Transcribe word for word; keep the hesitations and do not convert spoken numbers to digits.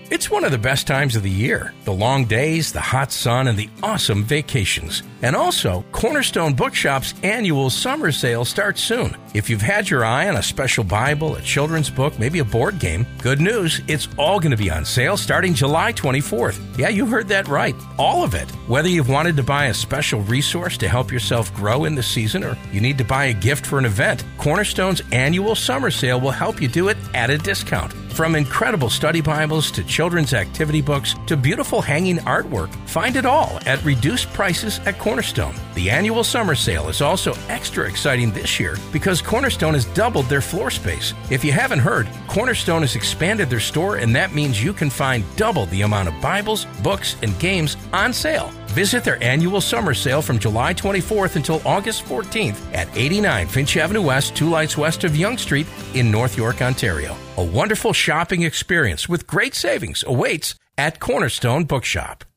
It's one of the best times of the year. The long days, the hot sun, and the awesome vacations. And also, Cornerstone Bookshop's annual summer sale starts soon. If you've had your eye on a special Bible, a children's book, maybe a board game, good news, it's all going to be on sale starting July twenty-fourth. Yeah, you heard that right. All of it. Whether you've wanted to buy a special resource to help yourself grow in the season or you need to buy a gift for an event, Cornerstone's annual summer sale will help you do it at a discount. From incredible study Bibles to children's activity books to beautiful hanging artwork, find it all at reduced prices at Cornerstone. The annual summer sale is also extra exciting this year because Cornerstone has doubled their floor space. If you haven't heard, Cornerstone has expanded their store, and that means you can find double the amount of Bibles, books, and games on sale. Visit their annual summer sale from July twenty-fourth until August fourteenth at eighty-nine Finch Avenue West, two lights west of Yonge Street in North York, Ontario. A wonderful shopping experience with great savings awaits at Cornerstone Bookshop.